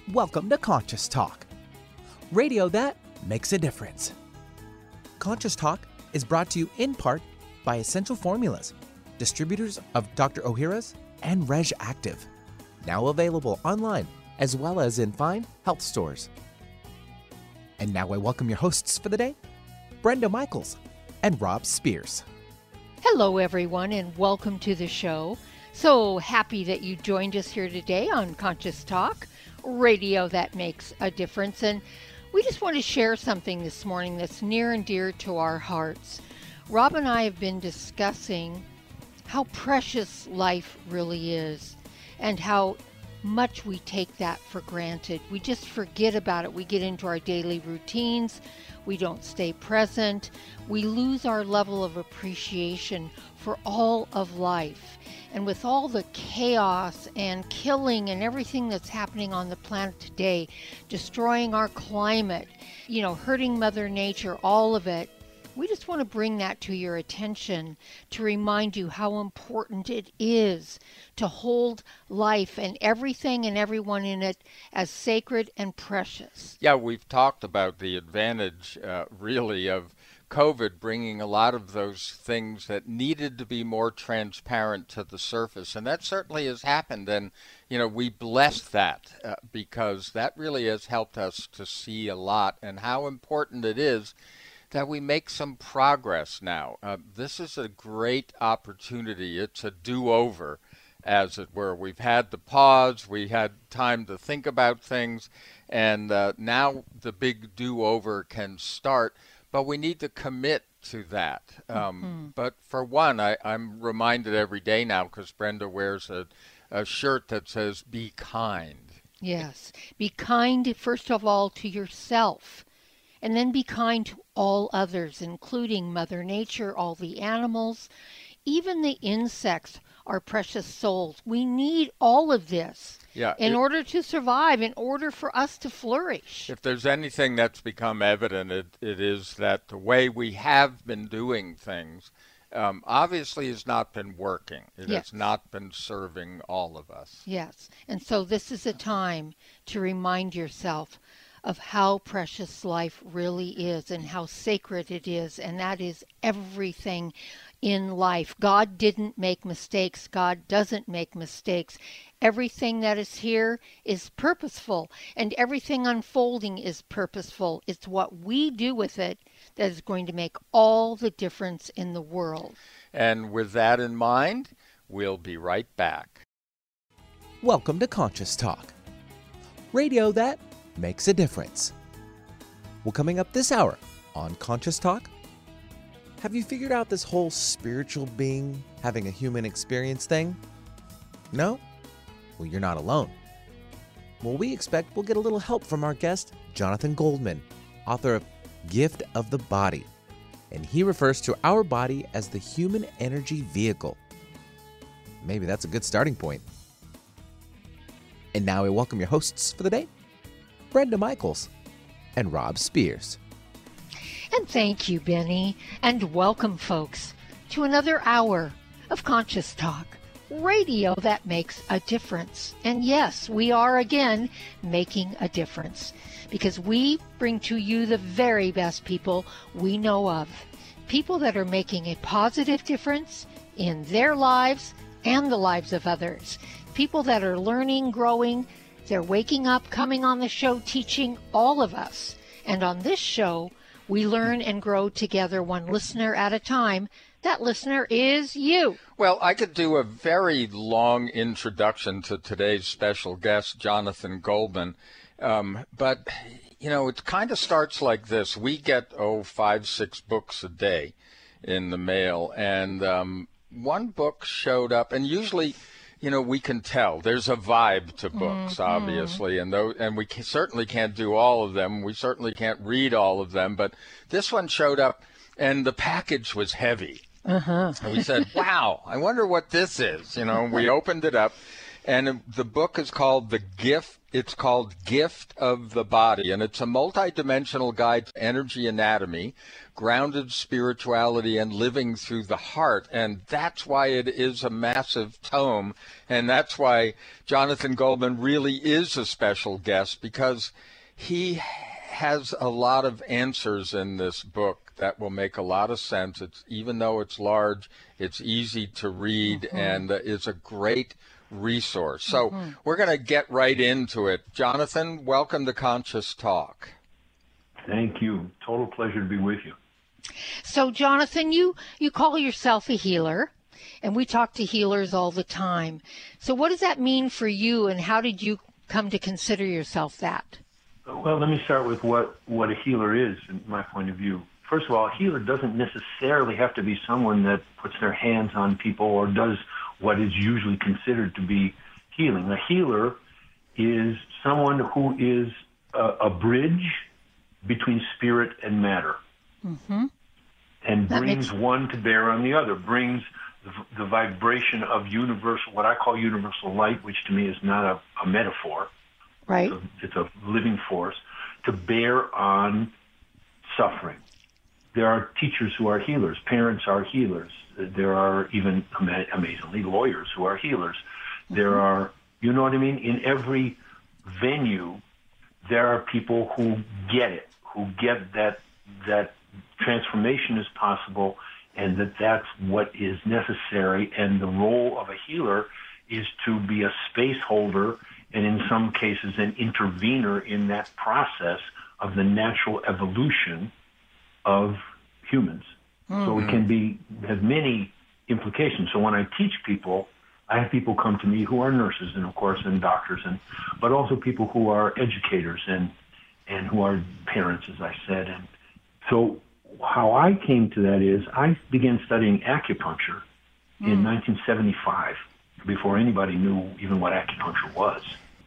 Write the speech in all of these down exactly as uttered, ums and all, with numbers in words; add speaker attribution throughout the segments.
Speaker 1: Welcome to Conscious Talk, radio that makes a difference. Conscious Talk is brought to you in part by Essential Formulas, distributors of Doctor Ohhira's and Reg Active, now available online as well as in fine health stores. And now I welcome your hosts for the day, Brenda Michaels and Rob Spears.
Speaker 2: Hello, everyone, and welcome to the show. So happy that you joined us here today on Conscious Talk, radio that makes a difference. And we just want to share something this morning that's near and dear to our hearts. Rob and I have been discussing how precious life really is and how much we take that for granted. We just forget about it. We get into our daily routines. We don't stay present. We lose our level of appreciation for all of life. And with all the chaos and killing and everything that's happening on the planet today, destroying our climate, you know, hurting Mother Nature, all of it, we just want to bring that to your attention to remind you how important it is to hold life and everything and everyone in it as sacred and precious.
Speaker 3: Yeah, we've talked about the advantage, uh, really, of COVID bringing a lot of those things that needed to be more transparent to the surface. And that certainly has happened. And, you know, we bless that uh, because that really has helped us to see a lot and how important it is that we make some progress now. Uh, this is a great opportunity. It's a do-over, as it were. We've had the pause. We had time to think about things. And uh, now the big do-over can start. But we need to commit to that. Um, mm-hmm. But for one, I, I'm reminded every day now because Brenda wears a, a shirt that says, be kind.
Speaker 2: Yes. Be kind, first of all, to yourself. And then be kind to all others, including Mother Nature, all the animals, even the insects are precious souls. We need all of this yeah, in it, order to survive, in order for us to flourish.
Speaker 3: If there's anything that's become evident, it, it is that the way we have been doing things um, obviously has not been working. It yes. has not been serving all of us.
Speaker 2: Yes, and so this is a time to remind yourself of how precious life really is and how sacred it is, and that is everything in life. God didn't make mistakes. God doesn't make mistakes. Everything that is here is purposeful, and everything unfolding is purposeful. It's what we do with it that is going to make all the difference in the world.
Speaker 3: And with that in mind, we'll be right back.
Speaker 1: Welcome to Conscious Talk, radio that makes a difference. Well, coming up this hour on Conscious Talk, have you figured out this whole spiritual being having a human experience thing? No? Well, you're not alone. Well, we expect we'll get a little help from our guest, Jonathan Goldman, author of Gift of the Body. And he refers to our body as the human energy vehicle. Maybe that's a good starting point. And now we welcome your hosts for the day, Brenda Michaels and Rob Spears.
Speaker 2: And thank you, Benny, and welcome, folks, to another hour of Conscious Talk, radio that makes a difference. And yes, we are again making a difference because we bring to you the very best people we know of, people that are making a positive difference in their lives and the lives of others, people that are learning, growing. They're waking up, coming on the show, teaching all of us. And on this show, we learn and grow together, one listener at a time. That listener is you.
Speaker 3: Well, I could do a very long introduction to today's special guest, Jonathan Goldman. Um, but, you know, it kind of starts like this. We get, oh, five, six books a day in the mail. And um, one book showed up, and usually, you know, we can tell. There's a vibe to books, mm-hmm. obviously, and though, and we can, certainly can't do all of them. We certainly can't read all of them, but this one showed up, and the package was heavy.
Speaker 2: Uh-huh.
Speaker 3: And we said, wow, I wonder what this is. You know, we opened it up, and the book is called The Gift It's called Gift of the Body, and it's a multidimensional guide to energy anatomy, grounded spirituality, and living through the heart. And that's why it is a massive tome, and that's why Jonathan Goldman really is a special guest, because he has a lot of answers in this book that will make a lot of sense. It's, even though it's large, it's easy to read, mm-hmm. and uh, is a great resource. So mm-hmm. we're going to get right into it. Jonathan, welcome to Conscious Talk.
Speaker 4: Thank you. Total pleasure to be with you.
Speaker 2: So, Jonathan, you, you call yourself a healer, and we talk to healers all the time. So what does that mean for you, and how did you come to consider yourself that?
Speaker 4: Well, let me start with what, what a healer is, in my point of view. First of all, a healer doesn't necessarily have to be someone that puts their hands on people or does what is usually considered to be healing. A healer is someone who is a, a bridge between spirit and matter, mm-hmm. and that brings makes... one to bear on the other, brings the, the vibration of universal, what I call universal light, which to me is not a, a metaphor.
Speaker 2: Right.
Speaker 4: It's a, it's a living force, to bear on suffering. There are teachers who are healers. Parents are healers. There are even, amazingly, lawyers who are healers. Mm-hmm. There are, you know what I mean? In every venue, there are people who get it, who get that that transformation is possible, and that that's what is necessary. And the role of a healer is to be a space holder, and in some cases an intervener in that process of the natural evolution of humans. Mm-hmm. So it can be, has many implications. So when I teach people, I have people come to me who are nurses and of course and doctors, and but also people who are educators and and who are parents, as I said. And so how I came to that is I began studying acupuncture mm. in nineteen seventy-five, before anybody knew even what acupuncture was.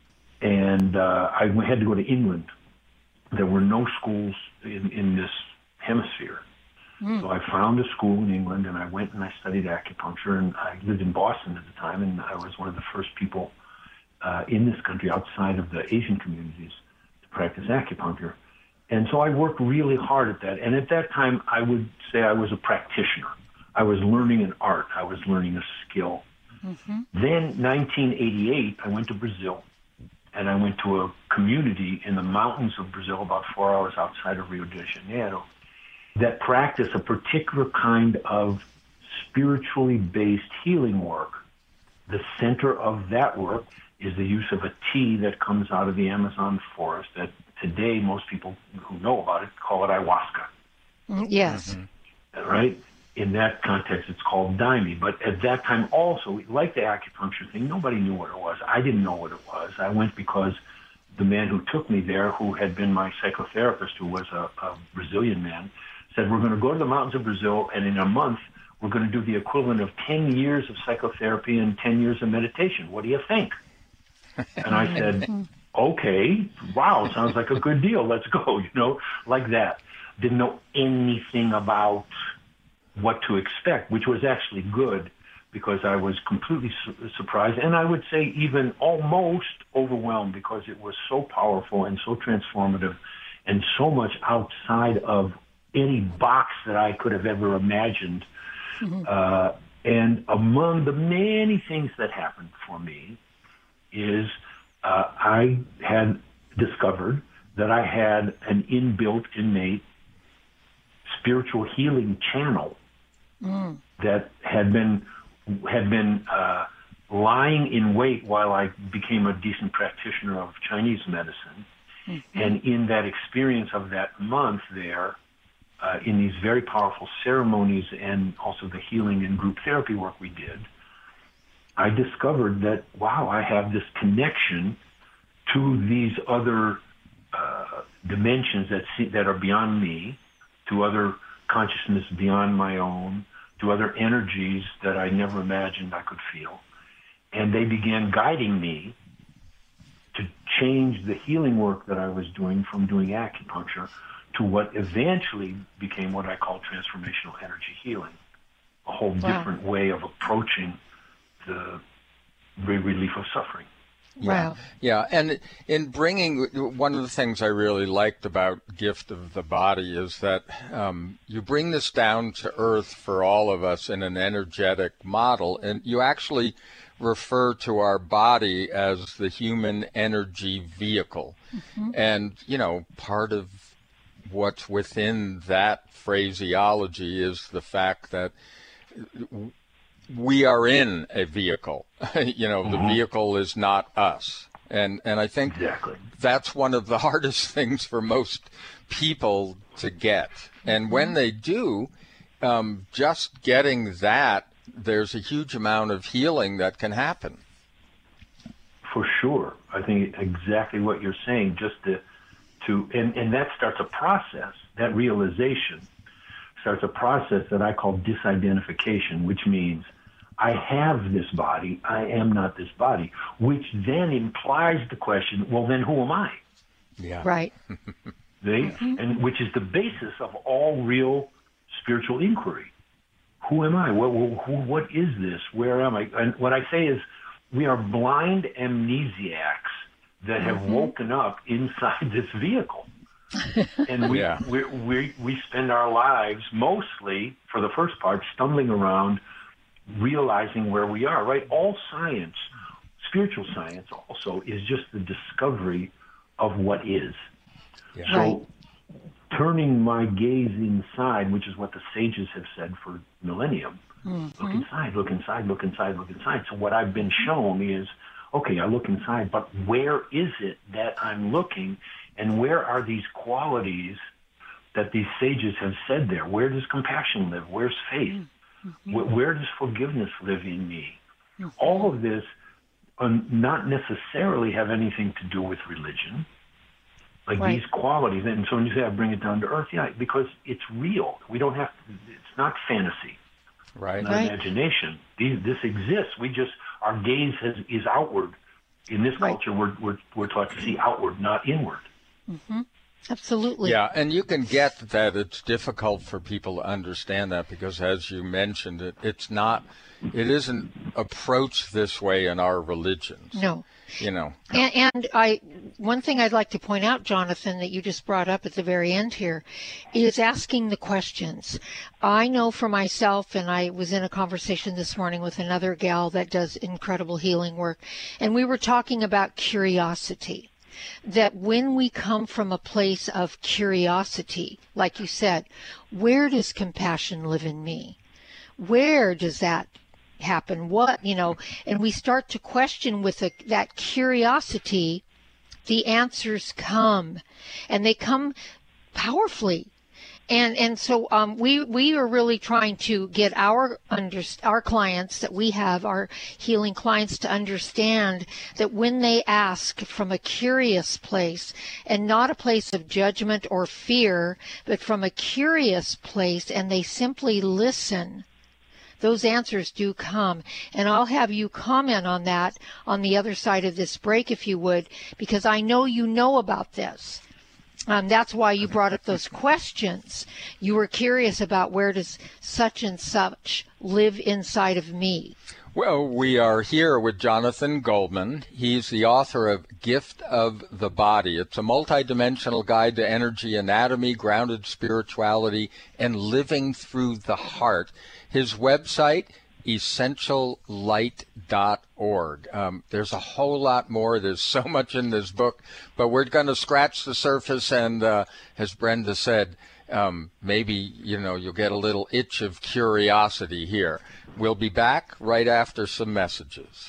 Speaker 4: And uh, I had to go to England. There were no schools in, in this hemisphere. Mm. So I found a school in England, and I went and I studied acupuncture, and I lived in Boston at the time, and I was one of the first people uh, in this country outside of the Asian communities to practice acupuncture. And so I worked really hard at that. And at that time, I would say I was a practitioner. I was learning an art. I was learning a skill. Mm-hmm. Then, nineteen eighty-eight, I went to Brazil, and I went to a community in the mountains of Brazil, about four hours outside of Rio de Janeiro, that practice a particular kind of spiritually based healing work. The center of that work is the use of a tea that comes out of the Amazon forest that today most people who know about it call it ayahuasca.
Speaker 2: Yes.
Speaker 4: Mm-hmm. Right? In that context, it's called daime. But at that time also, like the acupuncture thing, nobody knew what it was. I didn't know what it was. I went because the man who took me there, who had been my psychotherapist, who was a, a Brazilian man, said, we're going to go to the mountains of Brazil, and in a month, we're going to do the equivalent of ten years of psychotherapy and ten years of meditation. What do you think? And I said, okay, wow, sounds like a good deal. Let's go, you know, like that. Didn't know anything about what to expect, which was actually good, because I was completely su- surprised, and I would say even almost overwhelmed, because it was so powerful and so transformative and so much outside of any box that I could have ever imagined. Mm-hmm. Uh, and among the many things that happened for me is uh, I had discovered that I had an inbuilt, innate spiritual healing channel mm. that had been had been uh, lying in wait while I became a decent practitioner of Chinese medicine. Mm-hmm. And in that experience of that month there, uh, in these very powerful ceremonies and also the healing and group therapy work we did, I discovered that, wow, I have this connection to these other uh, dimensions that see, that are beyond me, to other consciousness beyond my own, to other energies that I never imagined I could feel. And they began guiding me to change the healing work that I was doing from doing acupuncture to what eventually became what I call transformational energy healing, a whole wow. different way of approaching the relief of suffering.
Speaker 3: Yeah.
Speaker 2: Wow.
Speaker 3: Yeah. And in bringing, one of the things I really liked about Gift of the Body is that um, you bring this down to earth for all of us in an energetic model, and you actually refer to our body as the human energy vehicle. Mm-hmm. And, you know, part of what's within that phraseology is the fact that we are in a vehicle. You know, mm-hmm. the vehicle is not us. And and I think
Speaker 4: exactly.
Speaker 3: that's one of the hardest things for most people to get. And when they do, um, just getting that, there's a huge amount of healing that can happen.
Speaker 4: For sure. I think exactly what you're saying, just to, to and, and that starts a process, that realization starts a process that I call disidentification, which means I have this body, I am not this body, which then implies the question, well, then who am I?
Speaker 3: Yeah.
Speaker 2: Right.
Speaker 4: They, mm-hmm. and which is the basis of all real spiritual inquiry. Who am I? What, who, what is this? Where am I? And what I say is we are blind amnesiacs that have mm-hmm. woken up inside this vehicle. And we,
Speaker 3: yeah.
Speaker 4: we, we, we spend our lives mostly, for the first part, stumbling around, realizing where we are, right? All science, spiritual science also, is just the discovery of what is.
Speaker 3: Yeah.
Speaker 4: So
Speaker 2: right.
Speaker 4: turning my gaze inside, which is what the sages have said for millennium,
Speaker 2: mm-hmm.
Speaker 4: look inside, look inside, look inside, look inside. So what I've been shown is, okay, I look inside, but where is it that I'm looking, and where are these qualities that these sages have said there? Where does compassion live? Where's faith? Mm-hmm. Where, where does forgiveness live in me? Mm-hmm. All of this uh, not necessarily have anything to do with religion. Like
Speaker 2: right.
Speaker 4: these qualities, and so when you say I bring it down to earth, yeah, because it's real. We don't have to, it's not fantasy.
Speaker 3: Right.
Speaker 4: Not
Speaker 2: right.
Speaker 4: imagination. These, this exists. We just, our gaze has, is outward. In this
Speaker 2: right.
Speaker 4: culture, we're, we're, we're taught to see outward, not inward.
Speaker 2: Mm-hmm. Absolutely.
Speaker 3: Yeah, and you can get that it's difficult for people to understand that because, as you mentioned, it, it's not, it isn't approached this way in our religions.
Speaker 2: No.
Speaker 3: You know.
Speaker 2: And, and I, one thing I'd like to point out, Jonathan, that you just brought up at the very end here, is asking the questions. I know for myself, and I was in a conversation this morning with another gal that does incredible healing work, and we were talking about curiosity. That when we come from a place of curiosity, like you said, where does compassion live in me? Where does that happen? What, you know, and we start to question with a, that curiosity, the answers come, and they come powerfully. And and so um, we we are really trying to get our under, our clients that we have, our healing clients, to understand that when they ask from a curious place and not a place of judgment or fear, but from a curious place, and they simply listen, those answers do come. And I'll have you comment on that on the other side of this break, if you would, because I know you know about this. Um, that's why you brought up those questions. You were curious about where does such and such live inside of me.
Speaker 3: Well, we are here with Jonathan Goldman. He's the author of Gift of the Body. It's a multidimensional guide to energy anatomy, grounded spirituality, and living through the heart. His website, essential light dot org. Um, there's a whole lot more. There's so much in this book, but we're going to scratch the surface. And uh, as Brenda said, um, maybe, you know, you'll get a little itch of curiosity here. We'll be back right after some messages.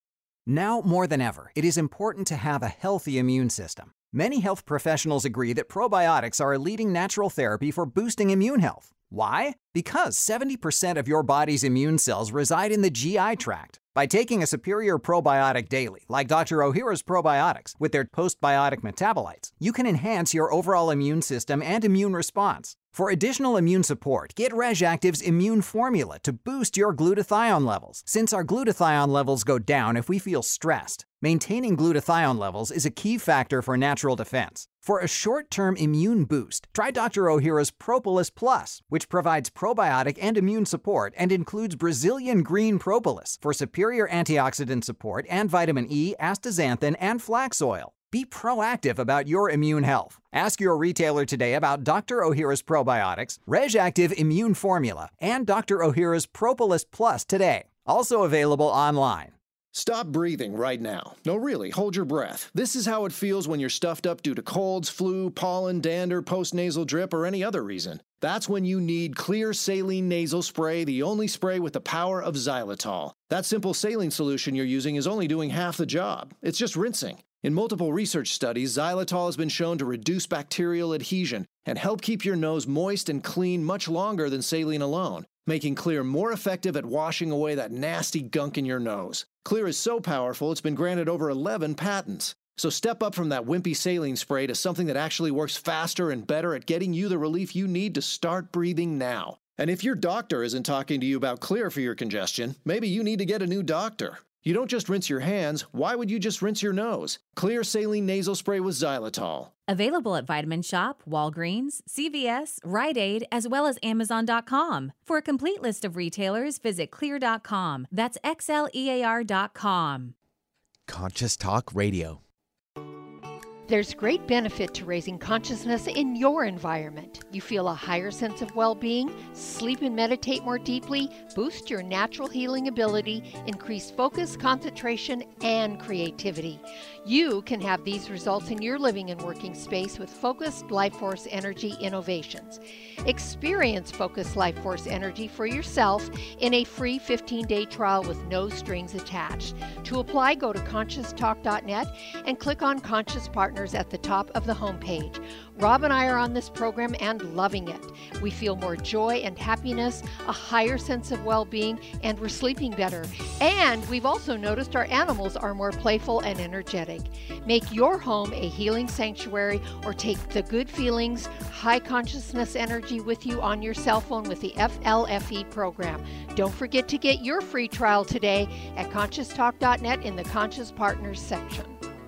Speaker 5: Now more than ever, it is important to have a healthy immune system. Many health professionals agree that probiotics are a leading natural therapy for boosting immune health. Why? Because seventy percent of your body's immune cells reside in the G I tract. By taking a superior probiotic daily, like Doctor Ohhira's probiotics, with their postbiotic metabolites, you can enhance your overall immune system and immune response. For additional immune support, get RegActive's Immune Formula to boost your glutathione levels, since our glutathione levels go down if we feel stressed. Maintaining glutathione levels is a key factor for natural defense. For a short-term immune boost, try Doctor Ohhira's Propolis Plus, which provides probiotic and immune support and includes Brazilian green propolis for superior antioxidant support and vitamin E, astaxanthin, and flax oil. Be proactive about your immune health. Ask your retailer today about Doctor Ohhira's probiotics, RegActive Immune Formula, and Doctor Ohhira's Propolis Plus today. Also available online.
Speaker 6: Stop breathing right now. No, really, hold your breath. This is how it feels when you're stuffed up due to colds, flu, pollen, dander, postnasal drip, or any other reason. That's when you need Xlear Saline Nasal Spray, the only spray with the power of xylitol. That simple saline solution you're using is only doing half the job. It's just rinsing. In multiple research studies, xylitol has been shown to reduce bacterial adhesion and help keep your nose moist and clean much longer than saline alone, making Xlear more effective at washing away that nasty gunk in your nose. Xlear is so powerful, it's been granted over eleven patents. So step up from that wimpy saline spray to something that actually works faster and better at getting you the relief you need to start breathing now. And if your doctor isn't talking to you about Xlear for your congestion, maybe you need to get a new doctor. You don't just rinse your hands. Why would you just rinse your nose? Xlear Saline Nasal Spray with xylitol.
Speaker 7: Available at Vitamin Shop, Walgreens, C V S, Rite Aid, as well as Amazon dot com. For a complete list of retailers, visit Xlear dot com. That's X L E A R dot com.
Speaker 1: Conscious Talk Radio.
Speaker 2: There's great benefit to raising consciousness in your environment. You feel a higher sense of well-being, sleep and meditate more deeply, boost your natural healing ability, increase focus, concentration, and creativity. You can have these results in your living and working space with Focused Life Force Energy Innovations. Experience Focused Life Force Energy for yourself in a free fifteen-day trial with no strings attached. To apply, go to conscious talk dot net and click on Conscious Partners at the top of the homepage. Rob and I are on this program and loving it. We feel more joy and happiness, a higher sense of well-being, and we're sleeping better. And we've also noticed our animals are more playful and energetic. Make your home a healing sanctuary or take the good feelings, high consciousness energy with you on your cell phone with the F L F E program. Don't forget to get your free trial today at conscious talk dot net in the Conscious Partners section.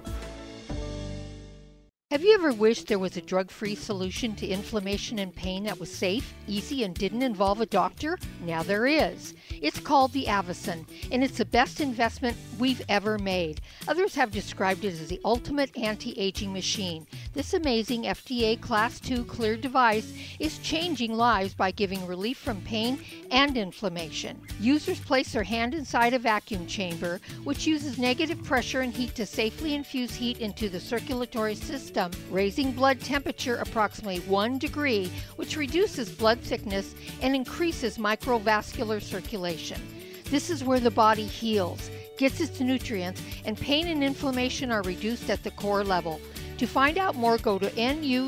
Speaker 2: Have you ever wished there was a drug-free solution to inflammation and pain that was safe, easy, and didn't involve a doctor? Now there is. It's called the Avacen, and it's the best investment we've ever made. Others have described it as the ultimate anti-aging machine. This amazing F D A Class two cleared device is changing lives by giving relief from pain and inflammation. Users place their hand inside a vacuum chamber, which uses negative pressure and heat to safely infuse heat into the circulatory system, raising blood temperature approximately one degree, which reduces blood thickness and increases microvascular circulation. This is where the body heals, gets its nutrients, and pain and inflammation are reduced at the core level. To find out more, go to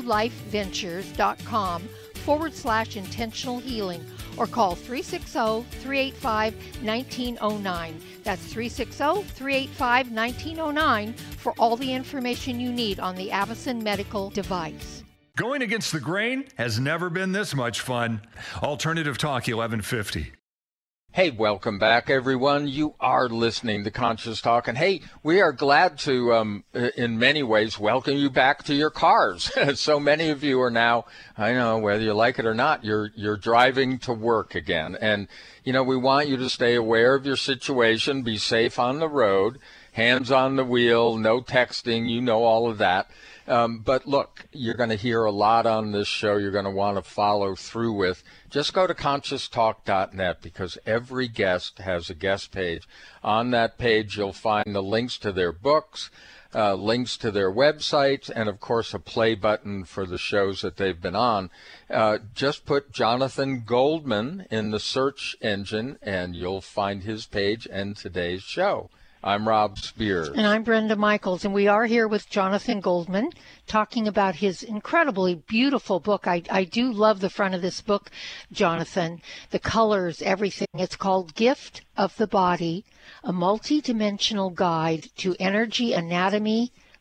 Speaker 2: nulifeventures.com forward slash intentional healing or call three six zero, three eight five, one nine zero nine. That's three six zero, three eight five, one nine zero nine for all the information you need on the Avacen medical device.
Speaker 8: Going against the grain has never been this much fun. Alternative Talk eleven fifty.
Speaker 3: Hey, welcome back, everyone. You are listening to Conscious Talk. And hey, we are glad to, um, in many ways, welcome you back to your cars. So many of you are now, I know, whether you like it or not, you're you're driving to work again. And, you know, we want you to stay aware of your situation, be safe on the road, hands on the wheel, no texting, you know all of that. Um, but look, you're going to hear a lot on this show you're going to want to follow through with. Just go to conscious talk dot net because every guest has a guest page. On that page, you'll find the links to their books, uh, links to their websites, and, of course, a play button for the shows that they've been on. Uh, just put Jonathan Goldman in the search engine, and you'll find his page and today's show. I'm Rob Spears.
Speaker 2: And I'm Brenda Michaels, and we are here with Jonathan Goldman talking about his incredibly beautiful book. I, I do love the front of this book, Jonathan, the colors, everything. It's called Gift of the Body, a multi-dimensional guide to energy, anatomy,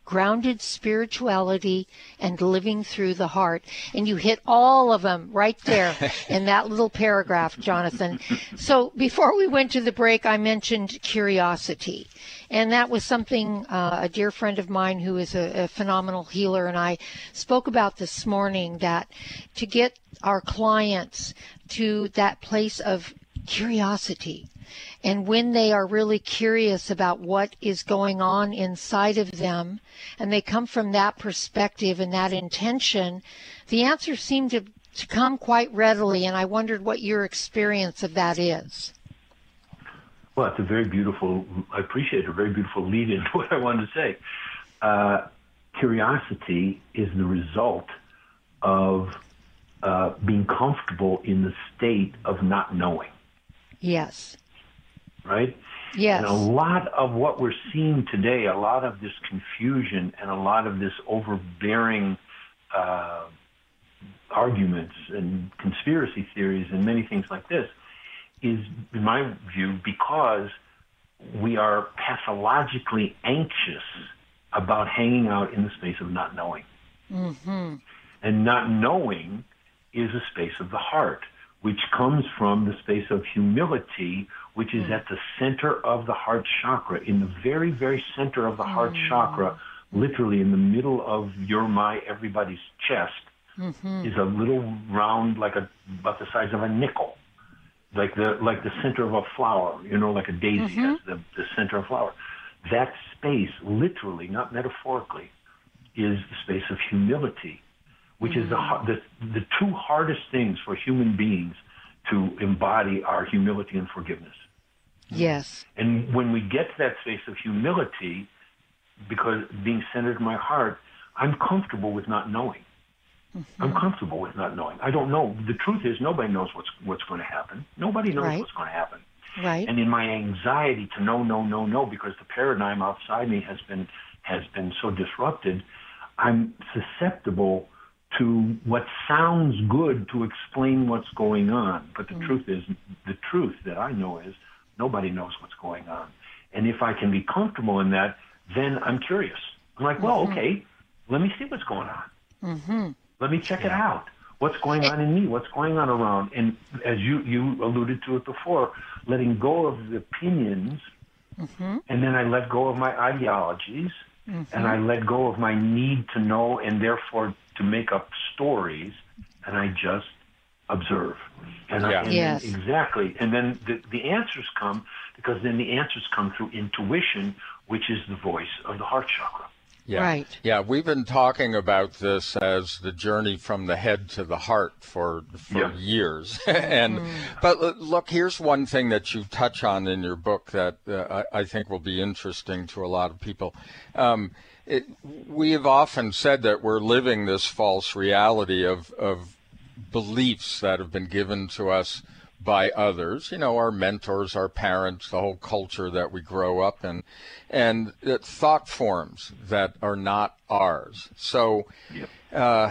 Speaker 2: grounded spirituality, and living through the heart. And you hit all of them right there in that little paragraph, Jonathan. So before we went to the break, I mentioned curiosity. And that was something uh, a dear friend of mine who is a, a phenomenal healer and I spoke about this morning, that to get our clients to that place of curiosity, and when they are really curious about what is going on inside of them, and they come from that perspective and that intention, the answers seem to, to come quite readily. And I wondered what your experience of that is.
Speaker 4: Well, it's a very beautiful, I appreciate it, a very beautiful lead into what I wanted to say. Uh, curiosity is the result of uh, being comfortable in the state of not knowing.
Speaker 2: Yes.
Speaker 4: Right?
Speaker 2: Yes.
Speaker 4: And a lot of what we're seeing today, a lot of this confusion and a lot of this overbearing uh, arguments and conspiracy theories and many things like this is, in my view, because we are pathologically anxious about hanging out in the space of not knowing.
Speaker 2: Mm-hmm.
Speaker 4: And not knowing is a space of the heart, which comes from the space of humility, which is mm. at the center of the heart chakra. In the very, very center of the heart mm. chakra, literally in the middle of your, my, everybody's chest, mm-hmm. is a little round, like a, about the size of a nickel. Like the like the center of a flower, you know, like a daisy mm-hmm. has the, the center of a flower. That space, literally, not metaphorically, is the space of humility, which mm-hmm. is the, the the two hardest things for human beings to embody are humility and forgiveness.
Speaker 2: Yes.
Speaker 4: And when we get to that space of humility, because being centered in my heart, I'm comfortable with not knowing. Mm-hmm. I'm comfortable with not knowing. I don't know. The truth is, nobody knows what's what's going to happen. Nobody knows
Speaker 2: right.
Speaker 4: what's going to happen.
Speaker 2: Right.
Speaker 4: And in my anxiety to know, no, no, no, because the paradigm outside me has been has been so disrupted, I'm susceptible to what sounds good to explain what's going on. But the mm-hmm. truth is, the truth that I know is nobody knows what's going on. And if I can be comfortable in that, then I'm curious. I'm like, well, mm-hmm. okay, let me see what's going on.
Speaker 2: Mm-hmm.
Speaker 4: Let me check it out. What's going on in me? What's going on around? And as you, you alluded to it before, letting go of the opinions, mm-hmm. and then I let go of my ideologies, mm-hmm. and I let go of my need to know and therefore to make up stories, and I just observe. And,
Speaker 3: yeah.
Speaker 4: I, and
Speaker 2: yes.
Speaker 4: then, exactly. And then the, the answers come, because then the answers come through intuition, which is the voice of the heart chakra.
Speaker 3: Yeah.
Speaker 2: Right.
Speaker 3: Yeah, we've been talking about this as the journey from the head to the heart for for
Speaker 4: yeah.
Speaker 3: years. and mm. But look, here's one thing that you touch on in your book that uh, I, I think will be interesting to a lot of people. Um, it, we have often said that we're living this false reality of, of beliefs that have been given to us by others, you know, our mentors, our parents, the whole culture that we grow up in, and uh, thought forms that are not ours. So uh,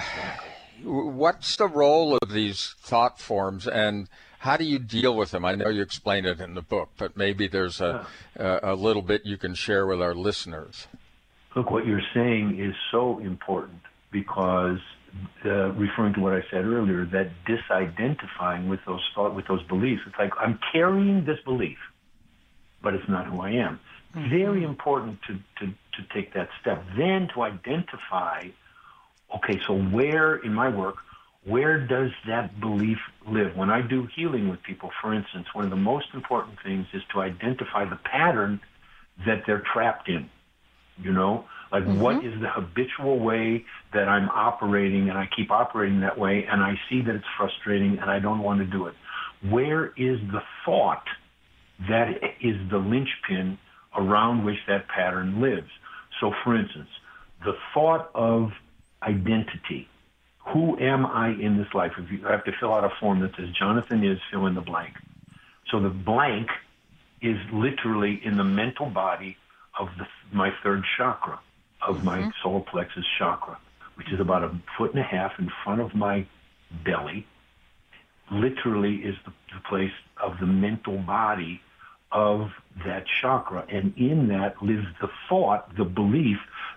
Speaker 3: what's the role of these thought forms, and how do you deal with them? I know you explain it in the book, but maybe there's a, a, a little bit you can share with our listeners.
Speaker 4: Look, what you're saying is so important, because Uh, referring to what I said earlier, that disidentifying with those thought, with those beliefs. It's like I'm carrying this belief, but it's not who I am. Mm-hmm. Very important to, to, to take that step. Then to identify, okay, so where in my work, where does that belief live? When I do healing with people, for instance, one of the most important things is to identify the pattern that they're trapped in, you know? Like, mm-hmm. what is the habitual way that I'm operating, and I keep operating that way, and I see that it's frustrating, and I don't want to do it? Where is the thought that is the linchpin around which that pattern lives? So, for instance, the thought of identity. Who am I in this life? If you have to fill out a form that says, Jonathan is, fill in the blank. So the blank is literally in the mental body of the, my third chakra, of mm-hmm. my solar plexus chakra, which is about a foot and a half in front of my belly. Literally is the, the place of the mental body of that chakra. And in that lives the thought, the belief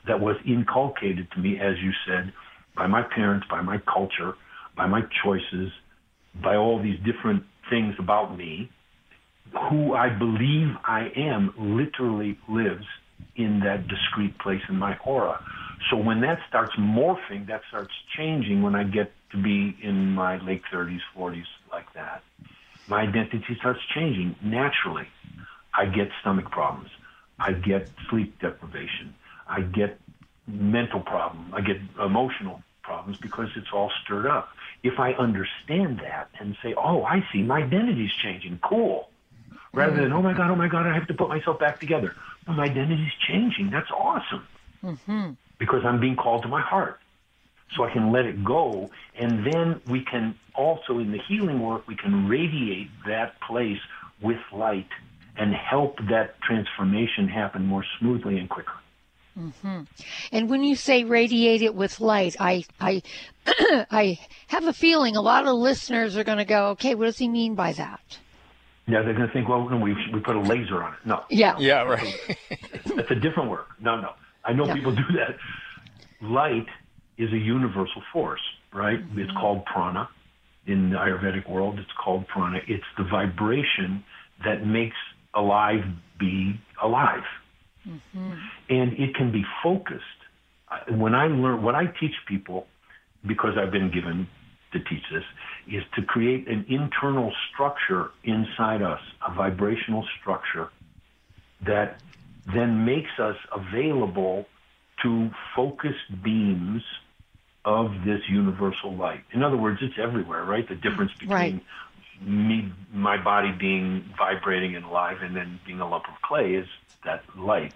Speaker 4: that was inculcated to me, as you said, by my parents, by my culture, by my choices, by all these different things about me. Who I believe I am literally lives in that discrete place in my aura. So when that starts morphing, that starts changing when I get to be in my late thirties, forties, like that. My identity starts changing naturally. I get stomach problems. I get sleep deprivation. I get mental problems. I get emotional problems because it's all stirred up. If I understand that and say, oh, I see, my identity's changing, cool. Rather than, oh my God, oh my God, I have to put myself back together. No, my identity's changing. That's awesome. Mm-hmm. Because I'm being called to my heart. So I can let it go. And then we can also, in the healing work, we can radiate that place with light and help that transformation happen more smoothly and quicker.
Speaker 2: Mm-hmm. And when you say radiate it with light, I I I have a feeling a lot of listeners are going to go, okay, what does he mean by that?
Speaker 4: Yeah, they're going to think, well, no, we we put a laser on it. No.
Speaker 2: Yeah.
Speaker 4: No.
Speaker 3: Yeah, right.
Speaker 4: That's a different work. No, no. I know
Speaker 2: no.
Speaker 4: people do that. Light is a universal force, right? Mm-hmm. It's called prana. In the Ayurvedic world, it's called prana. It's the vibration that makes alive be alive. Mm-hmm. And it can be focused. When I learn, what I teach people, because I've been given to teach this, is to create an internal structure inside us, a vibrational structure that then makes us available to focused beams of this universal light. In other words, it's everywhere, right? The difference between
Speaker 2: right.
Speaker 4: me, my body being vibrating and alive and then being a lump of clay is that light.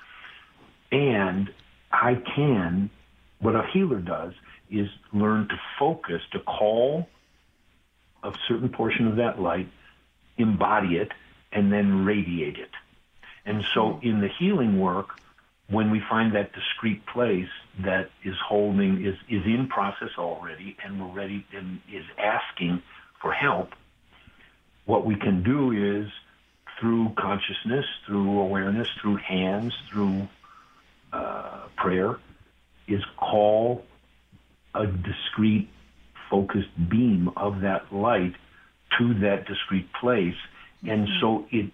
Speaker 4: And I can, what a healer does is learn to focus, to call a certain portion of that light, embody it, and then radiate it. And so in the healing work, when we find that discrete place that is holding, is, is in process already, and we're ready and is asking for help, what we can do is through consciousness, through awareness, through hands, through uh, prayer, is call a discrete focused beam of that light to that discrete place. Mm-hmm. And so it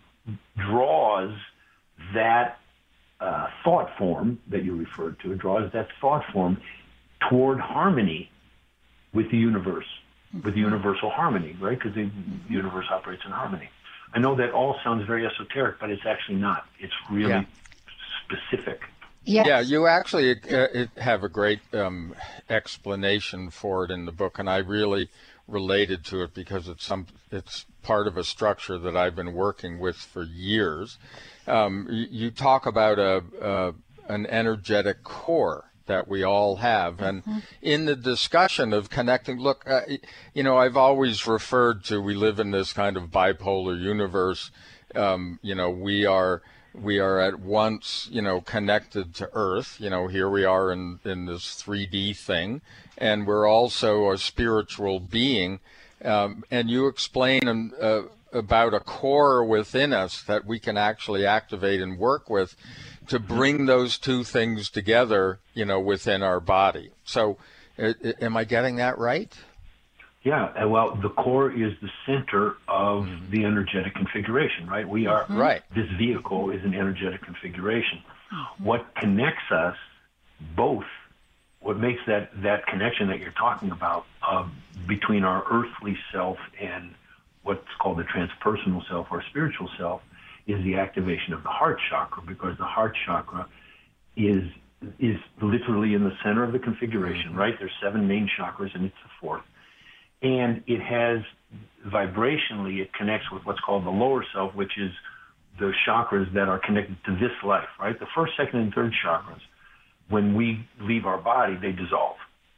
Speaker 4: draws that uh, thought form that you referred to, it draws that thought form toward harmony with the universe, mm-hmm. with the universal harmony, right? Because the mm-hmm. universe operates in harmony. I know that all sounds very esoteric, but it's actually not. It's really yeah. specific.
Speaker 2: Yes.
Speaker 3: Yeah, you actually uh, have a great um, explanation for it in the book, and I really related to it because it's some it's part of a structure that I've been working with for years. Um, you, you talk about a, a an energetic core that we all have, and mm-hmm. in the discussion of connecting, look, uh, you know, I've always referred to we live in this kind of bipolar universe. Um, you know, we are. We are at once, you know, connected to Earth. You know, here we are in, in this three D thing, and we're also a spiritual being. Um, and you explain uh, about a core within us that we can actually activate and work with to bring those two things together, you know, within our body. So, uh, am I getting that right?
Speaker 4: Yeah, well, the core is the center of mm-hmm. the energetic configuration, right? We are,
Speaker 3: mm-hmm. right.
Speaker 4: This vehicle is an energetic configuration. Mm-hmm. What connects us both, what makes that, that connection that you're talking about uh, between our earthly self and what's called the transpersonal self or spiritual self is the activation of the heart chakra, because the heart chakra is is literally in the center of the configuration, mm-hmm. right? There's seven main chakras, and it's the fourth. And it has, vibrationally, it connects with what's called the lower self, which is the chakras that are connected to this life, right? The first, second, and third chakras, when we leave our body, they dissolve.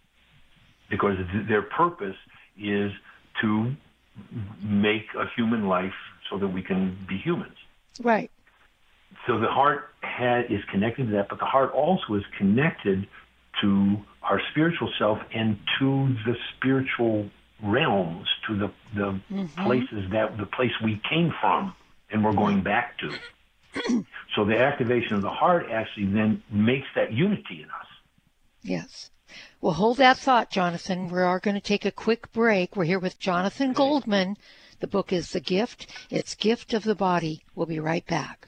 Speaker 4: Because their purpose is to make a human life so that we can be humans.
Speaker 2: Right.
Speaker 4: So the heart ha- is connected to that, but the heart also is connected to our spiritual self and to the spiritual realms, to the, the mm-hmm. places that the place we came from and we're going back to. So the activation of the heart actually then makes that unity in us.
Speaker 2: Yes. Well, hold that thought, Jonathan. We are going to take a quick break. We're here with Jonathan Goldman. The book is The Gift. It's Gift of the Body. We'll be right back.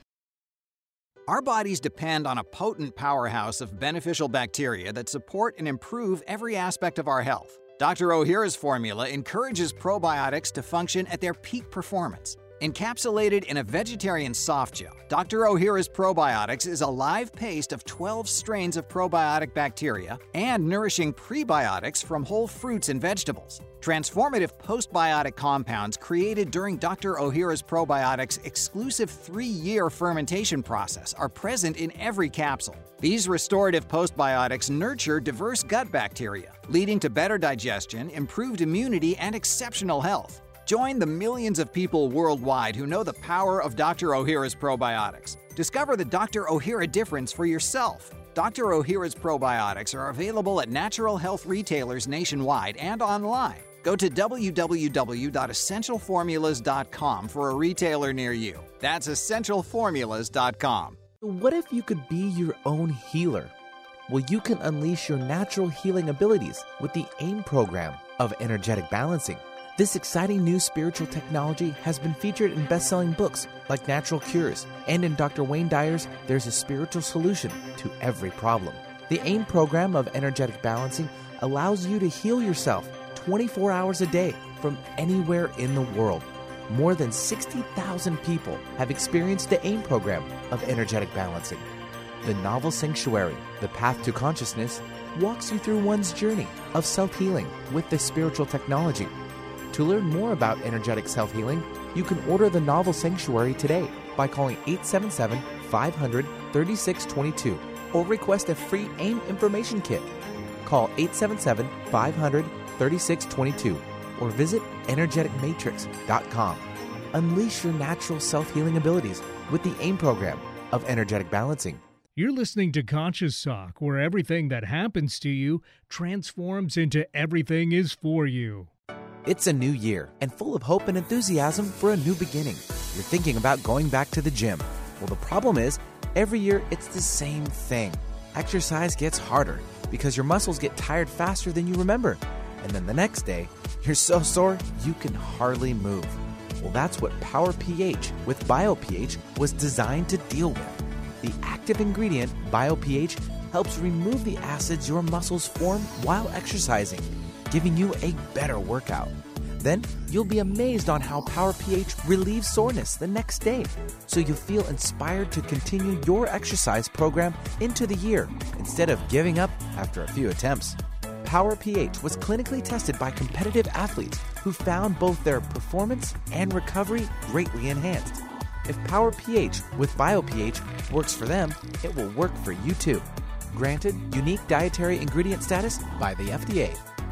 Speaker 5: Our bodies depend on a potent powerhouse of beneficial bacteria that support and improve every aspect of our health. Doctor Ohhira's formula encourages probiotics to function at their peak performance. Encapsulated in a vegetarian soft gel, Doctor Ohhira's Probiotics is a live paste of twelve strains of probiotic bacteria and nourishing prebiotics from whole fruits and vegetables. Transformative postbiotic compounds created during Doctor Ohhira's Probiotics' exclusive three-year fermentation process are present in every capsule. These restorative postbiotics nurture diverse gut bacteria, leading to better digestion, improved immunity, and exceptional health. Join the millions of people worldwide who know the power of Doctor Ohhira's Probiotics. Discover the Doctor Ohhira difference for yourself. Doctor Ohhira's Probiotics are available at natural health retailers nationwide and online. Go to w w w dot essential formulas dot com for a retailer near you. That's essential formulas dot com.
Speaker 1: What if you could be your own healer? Well, you can unleash your natural healing abilities with the AIM program of energetic balancing. This exciting new spiritual technology has been featured in best-selling books like Natural Cures, and in Doctor Wayne Dyer's There's a Spiritual Solution to Every Problem. The AIM program of energetic balancing allows you to heal yourself twenty-four hours a day from anywhere in the world. More than sixty thousand people have experienced the AIM program of energetic balancing. The novel Sanctuary, The Path to Consciousness, walks you through one's journey of self-healing with this spiritual technology. To learn more about energetic self-healing, you can order the novel Sanctuary today by calling eight seven seven, five hundred, thirty-six twenty-two or request a free AIM information kit. Call eight seven seven, five hundred, thirty-six twenty-two or visit energetic matrix dot com. Unleash your natural self-healing abilities with the AIM program of energetic balancing.
Speaker 9: You're listening to Conscious Talk, where everything that happens to you transforms into everything is for you.
Speaker 1: It's a new year and full of hope and enthusiasm for a new beginning. You're thinking about going back to the gym. Well, the problem is, every year it's the same thing. Exercise gets harder because your muscles get tired faster than you remember. And then the next day, you're so sore you can hardly move. Well, that's what Power pH with BioPH was designed to deal with. The active ingredient, BioPH, helps remove the acids your muscles form while exercising, giving you a better workout. Then you'll be amazed on how Power pH relieves soreness the next day, so you'll feel inspired to continue your exercise program into the year instead of giving up after a few attempts. Power pH was clinically tested by competitive athletes who found both their performance and recovery greatly enhanced. If Power pH with BioPH works for them, it will work for you too. Granted unique dietary ingredient status by the F D A.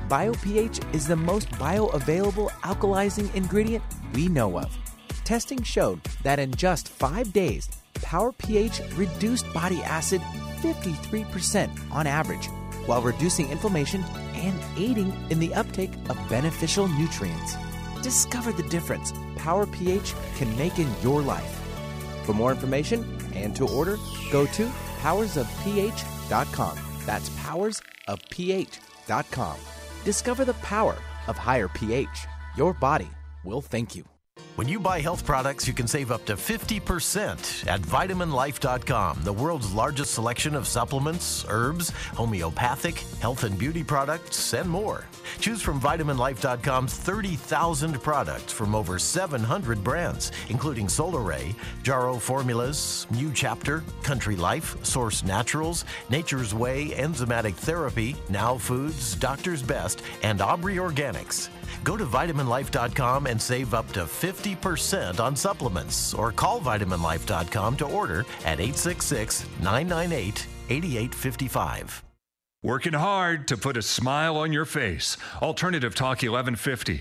Speaker 1: BioPH is the most bioavailable alkalizing ingredient we know of. Testing showed that in just five days, Power pH reduced body acid fifty-three percent on average, while reducing inflammation and aiding in the uptake of beneficial nutrients. Discover the difference Power pH can make in your life. For more information and to order, go to powers of pH dot com. That's powers of pH dot com. Discover the power of higher pH. Your body will thank you.
Speaker 10: When you buy health products, you can save up to fifty percent at vitamin life dot com, the world's largest selection of supplements, herbs, homeopathic, health and beauty products, and more. Choose from vitamin life dot com's thirty thousand products from over seven hundred brands, including Solaray, Jarrow Formulas, New Chapter, Country Life, Source Naturals, Nature's Way, Enzymatic Therapy, Now Foods, Doctor's Best, and Aubrey Organics. Go to vitamin life dot com and save up to fifty percent on supplements, or call vitamin life dot com to order at eight six six, nine nine eight, eight eight five five.
Speaker 8: Working hard to put a smile on your face. Alternative Talk eleven fifty.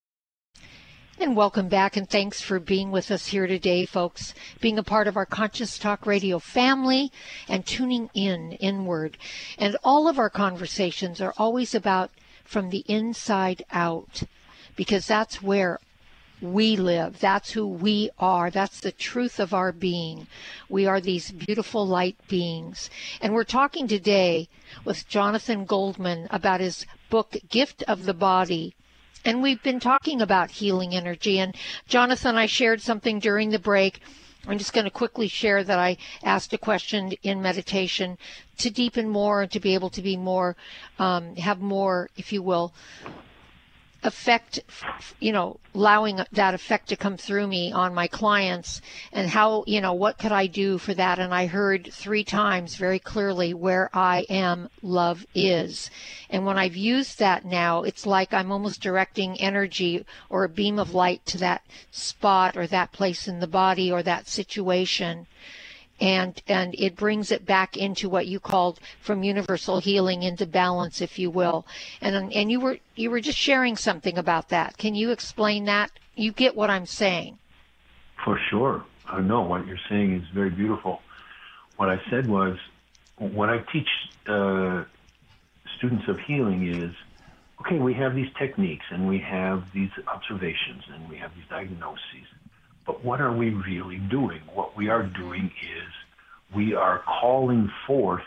Speaker 2: And welcome back, and thanks for being with us here today, folks, being a part of our Conscious Talk Radio family and tuning in inward. And all of our conversations are always about from the inside out, because that's where we live. That's who we are. That's the truth of our being. We are these beautiful light beings. And we're talking today with Jonathan Goldman about his book, Gift of the Body. And we've been talking about healing energy. And Jonathan, I shared something during the break. I'm just going to quickly share that I asked a question in meditation to deepen more and to be able to be more, um, have more, if you will, effect, you know, allowing that effect to come through me on my clients, and how, you know, what could I do for that? And I heard three times very clearly, where I am, love is. And when I've used that now, it's like I'm almost directing energy or a beam of light to that spot or that place in the body or that situation. And and it brings it back into what you called, from universal healing into balance, if you will. And and you were you were just sharing something about that. Can you explain that? You get what I'm saying?
Speaker 4: For sure. I know what you're saying is very beautiful. What I said was, what I teach uh, students of healing is, okay, we have these techniques and we have these observations and we have these diagnoses. But what are we really doing? What we are doing is we are calling forth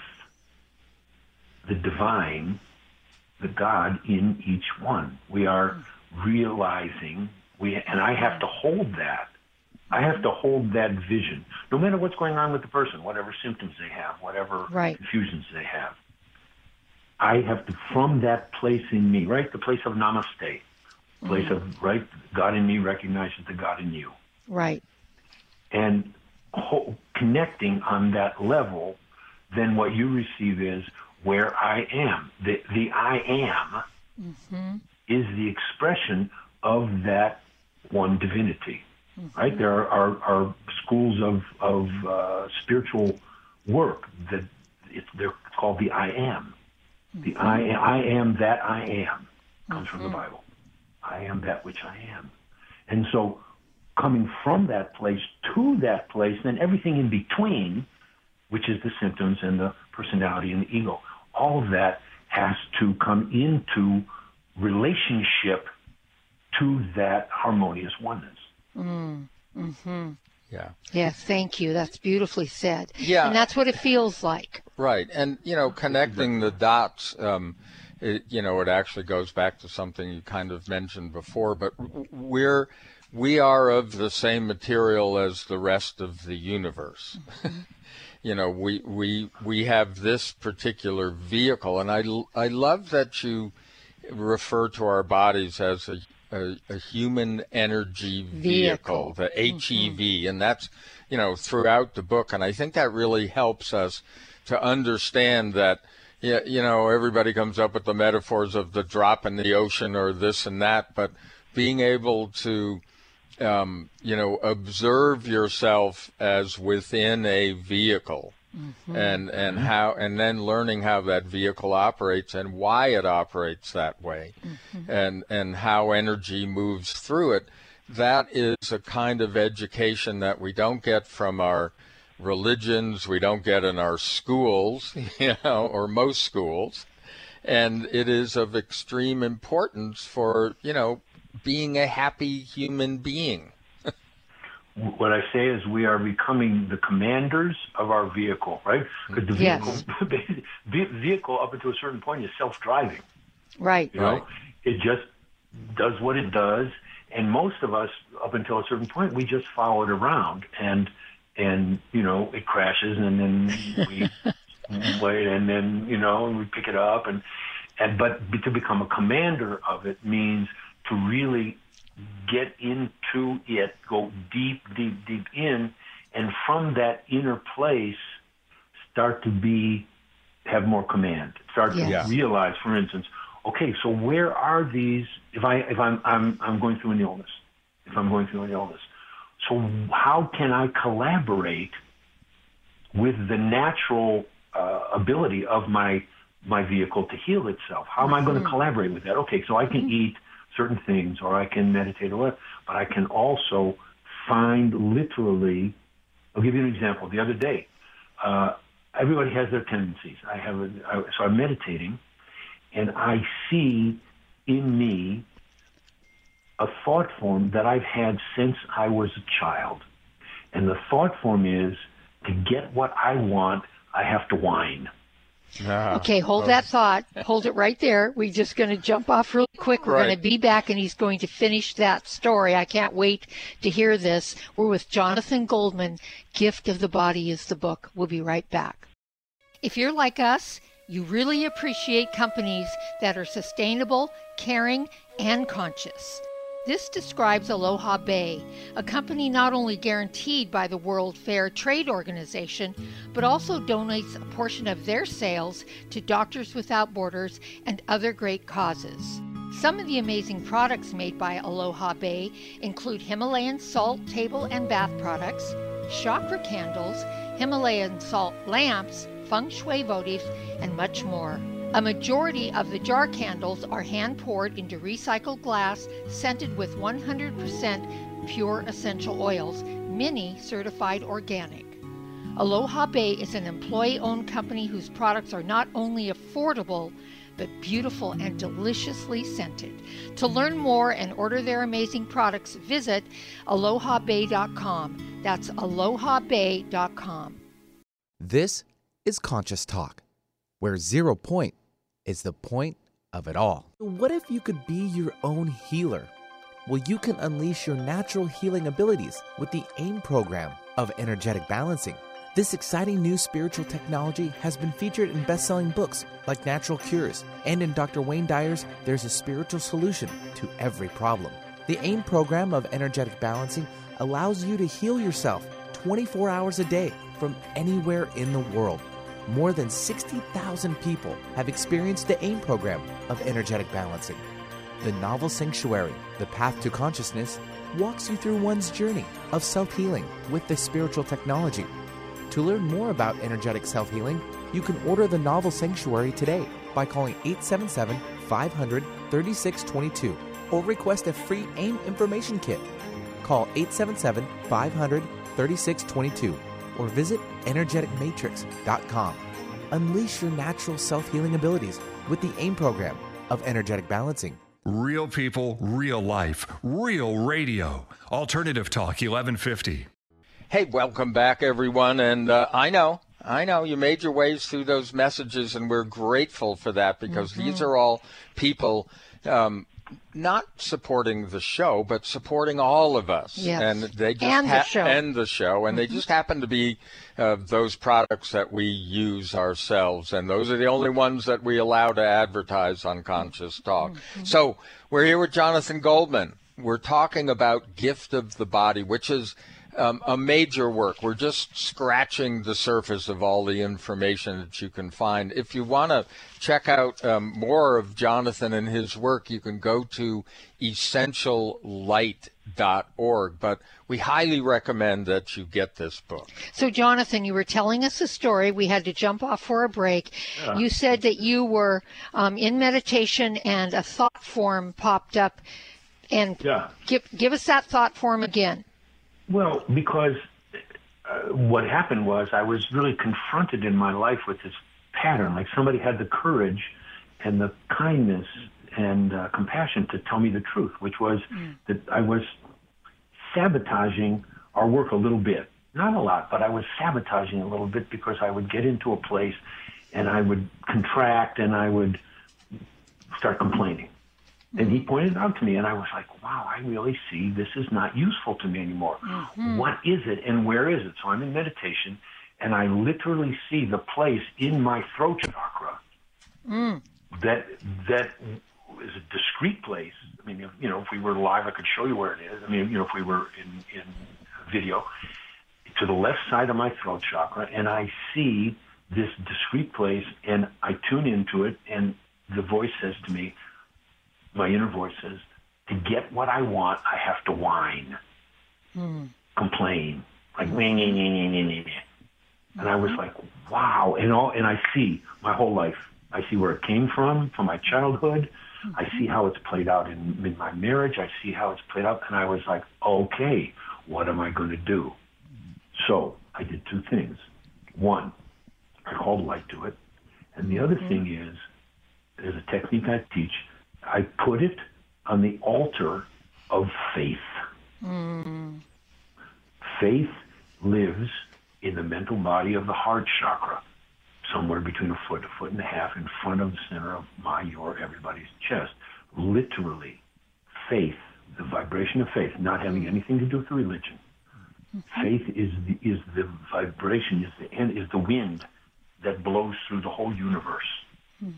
Speaker 4: the divine, the God in each one. We are realizing, we, and I have to hold that. I have to hold that vision, no matter what's going on with the person, whatever symptoms they have, whatever
Speaker 2: right.
Speaker 4: confusions they have. I have to, from that place in me, right, the place of namaste, place mm-hmm. of, right, God in me recognizes the God in you.
Speaker 2: Right.
Speaker 4: And ho- connecting on that level, then what you receive is where I am. The, the I am mm-hmm. is the expression of that one divinity, mm-hmm. right? There are, are, are schools of, of uh, spiritual work that it's, they're called the I am. Mm-hmm. The I, I am that I am comes mm-hmm. from the Bible. I am that which I am. And so coming from that place to that place, then everything in between, which is the symptoms and the personality and the ego, all of that has to come into relationship to that harmonious oneness.
Speaker 2: Mm. Mm-hmm.
Speaker 3: Yeah.
Speaker 2: Yes, thank you. That's beautifully said.
Speaker 3: Yeah.
Speaker 2: And that's what it feels like.
Speaker 3: Right. And, you know, connecting the dots, um, it, you know, it actually goes back to something you kind of mentioned before, but we're, we are of the same material as the rest of the universe. Mm-hmm. You know, we, we, we have this particular vehicle, and I, I love that you refer to our bodies as a, a, a human energy vehicle, vehicle. the H E V, mm-hmm. and that's, you know, throughout the book, and I think that really helps us to understand that, you know, everybody comes up with the metaphors of the drop in the ocean or this and that, but being able to Um, you know, observe yourself as within a vehicle, mm-hmm. and and how, and then learning how that vehicle operates and why it operates that way, mm-hmm. and and how energy moves through it. That is a kind of education that we don't get from our religions, we don't get in our schools, you know, or most schools, and it is of extreme importance for, you know, being a happy human being.
Speaker 4: What I say is we are becoming the commanders of our vehicle, right? Because the vehicle, yes. vehicle up until a certain point is self-driving.
Speaker 2: Right.
Speaker 4: You know,
Speaker 3: right.
Speaker 4: It just does what it does, and most of us, up until a certain point, we just follow it around, and and you know, it crashes, and then we wait, and then you know, we pick it up, and and but to become a commander of it means to really get into it, go deep, deep, deep in, and from that inner place, start to be, have more command. Start yes. to
Speaker 3: yeah.
Speaker 4: realize, for instance, okay, so where are these? If I, if I'm, I'm, I'm going through an illness, if I'm going through an illness, so how can I collaborate with the natural uh, ability of my my vehicle to heal itself? How am mm-hmm. I going to collaborate with that? Okay, so I can mm-hmm. eat certain things, or I can meditate, or whatever, but I can also find literally, I'll give you an example. The other day, uh, everybody has their tendencies. I have, a, I, so I'm meditating, and I see in me a thought form that I've had since I was a child. And the thought form is, to get what I want, I have to whine.
Speaker 3: Ah,
Speaker 2: okay, hold
Speaker 3: well.
Speaker 2: that thought. Hold it right there. We're just going to jump off really quick. We're
Speaker 3: Right.
Speaker 2: going to be back, and he's going to finish that story. I can't wait to hear this. We're with Jonathan Goldman. Gift of the Body is the book. We'll be right back. If you're like us, you really appreciate companies that are sustainable, caring, and conscious. This describes Aloha Bay, a company not only guaranteed by the World Fair Trade Organization, but also donates a portion of their sales to Doctors Without Borders and other great causes. Some of the amazing products made by Aloha Bay include Himalayan salt table and bath products, chakra candles, Himalayan salt lamps, feng shui votives, and much more. A majority of the jar candles are hand-poured into recycled glass, scented with one hundred percent pure essential oils, many certified organic. Aloha Bay is an employee-owned company whose products are not only affordable, but beautiful and deliciously scented. To learn more and order their amazing products, visit aloha bay dot com. That's aloha bay dot com.
Speaker 1: This is Conscious Talk, where zero point is the point of it all. What if you could be your own healer? Well, you can unleash your natural healing abilities with the AIM program of energetic balancing. This exciting new spiritual technology has been featured in best-selling books like Natural Cures, and in Doctor Wayne Dyer's There's a Spiritual Solution to Every Problem. The AIM program of energetic balancing allows you to heal yourself twenty-four hours a day from anywhere in the world. More than sixty thousand people have experienced the AIM program of energetic balancing. The novel Sanctuary, The Path to Consciousness, walks you through one's journey of self-healing with this spiritual technology. To learn more about energetic self-healing, you can order the novel Sanctuary today by calling eight seven seven, five hundred, thirty-six twenty-two or request a free AIM information kit. Call eight seven seven, five hundred, thirty-six twenty-two or visit energetic matrix dot com. Unleash your natural self-healing abilities with the AIM program of energetic balancing.
Speaker 8: Real people, real life, real radio. Alternative Talk eleven fifty.
Speaker 3: Hey, welcome back, everyone. And uh, I know, I know you made your ways through those messages, and we're grateful for that, because mm-hmm. these are all people um, not supporting the show, but supporting all of us.
Speaker 2: Yes.
Speaker 3: And they just
Speaker 2: and,
Speaker 3: ha-
Speaker 2: the show.
Speaker 3: and the show. And mm-hmm. they just happen to be uh, those products that we use ourselves. And those are the only ones that we allow to advertise on Conscious Talk. Mm-hmm. So we're here with Jonathan Goldman. We're talking about Gift of the Body, which is Um, a major work. We're just scratching the surface of all the information that you can find. If you want to check out um, more of Jonathan and his work, you can go to essential light dot org. But we highly recommend that you get this book.
Speaker 2: So, Jonathan, you were telling us a story. We had to jump off for a break.
Speaker 4: Yeah.
Speaker 2: You said that you were um, in meditation and a thought form popped up. And
Speaker 4: Yeah.
Speaker 2: give, give us that thought form again.
Speaker 4: Well, because uh, what happened was I was really confronted in my life with this pattern. Like somebody had the courage and the kindness and uh, compassion to tell me the truth, which was mm. that I was sabotaging our work a little bit. Not a lot, but I was sabotaging a little bit because I would get into a place and I would contract and I would start complaining. And he pointed it out to me, and I was like, wow, I really see this is not useful to me anymore. Mm-hmm. What is it, and where is it? So I'm in meditation, and I literally see the place in my throat chakra mm. that that is a discrete place. I mean, if, you know, if we were live, I could show you where it is. I mean, you know, if we were in, in video, to the left side of my throat chakra, and I see this discrete place, and I tune into it, and the voice says to me, my inner voice says, to get what I want, I have to whine, mm. complain, like, mm. nah, nah, nah, nah, nah, nah. And I was like, wow. And all, and I see my whole life. I see where it came from, from my childhood. Mm-hmm. I see how it's played out in, in my marriage. I see how it's played out. And I was like, okay, what am I going to do? So I did two things. One, I called light to it. And the other mm-hmm. thing is, there's a technique I teach. I put it on the altar of faith.
Speaker 2: Mm.
Speaker 4: Faith lives in the mental body of the heart chakra, somewhere between a foot, a foot and a half in front of the center of my, your, everybody's chest. Literally, faith, the vibration of faith, not having anything to do with the religion. Mm-hmm. Faith is the, is the vibration, is the end, is the wind that blows through the whole universe. Mm.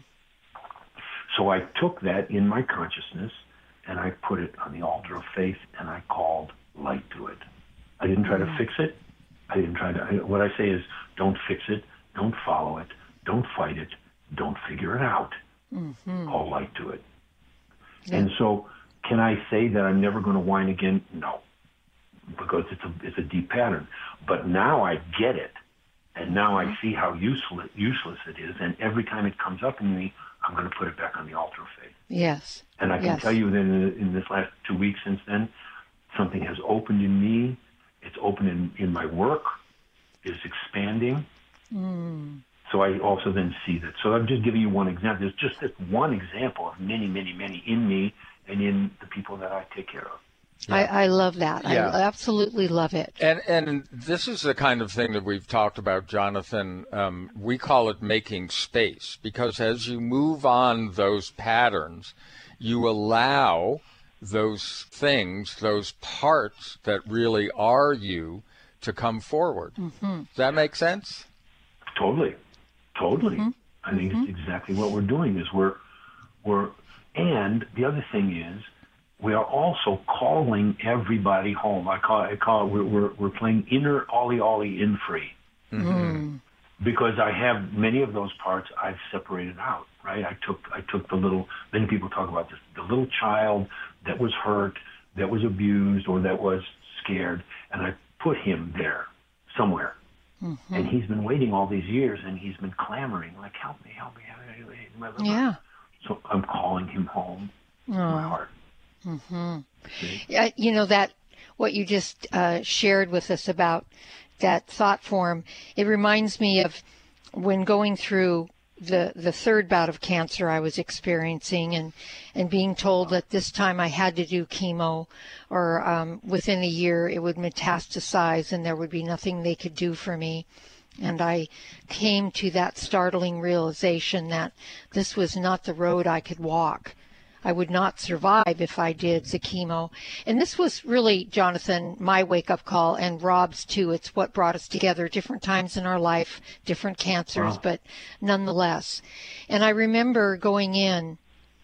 Speaker 4: So I took that in my consciousness and I put it on the altar of faith and I called light to it. I didn't try mm. to fix it. I didn't try to, I, what I say is don't fix it, don't follow it, don't fight it, don't figure it out. Mm-hmm. Call light to it. Yeah. And so can I say that I'm never going to whine again? No, because it's a, it's a deep pattern. But now I get it. And now I see how useful, useless it is. And every time it comes up in me, I'm going to put it back on the altar of faith.
Speaker 2: Yes.
Speaker 4: And I can
Speaker 2: yes.
Speaker 4: tell you that in, in this last two weeks since then, something has opened in me. It's open in, in my work. It's expanding. Mm. So I also then see that. So I'm just giving you one example. There's just this one example of many, many, many in me and in the people that I take care of.
Speaker 2: Yeah. I, I love that. Yeah. I absolutely love it.
Speaker 3: And and this is the kind of thing that we've talked about, Jonathan. Um, we call it making space, because as you move on those patterns, you allow those things, those parts that really are you, to come forward. Mm-hmm. Does that make sense?
Speaker 4: Totally. Totally. Mm-hmm. I think mm-hmm. it's exactly what we're doing is we're, we're, and the other thing is, we are also calling everybody home. I call, I call it, we're, we're, we're playing inner Ollie Ollie in free. Mm-hmm. Because I have many of those parts I've separated out, right? I took, I took the little, many people talk about this, the little child that was hurt, that was abused, or that was scared, and I put him there somewhere. Mm-hmm. And he's been waiting all these years, and he's been clamoring, like, help me, help me, help me, help me, my liver.
Speaker 2: Yeah.
Speaker 4: So I'm calling him home oh. to my heart.
Speaker 2: Mm-hmm. Yeah, you know, that what you just uh, shared with us about that thought form, it reminds me of when going through the the third bout of cancer I was experiencing, and and being told that this time I had to do chemo, or um, within a year it would metastasize and there would be nothing they could do for me. And I came to that startling realization that this was not the road I could walk. I would not survive if I did the chemo. And this was really, Jonathan, my wake-up call, and Rob's too. It's what brought us together, different times in our life, different cancers, wow. but nonetheless. And I remember going in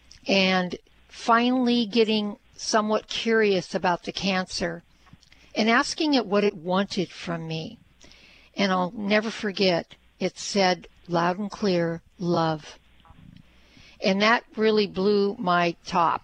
Speaker 2: and finally getting somewhat curious about the cancer and asking it what it wanted from me. And I'll never forget, it said loud and clear, love. And that really blew my top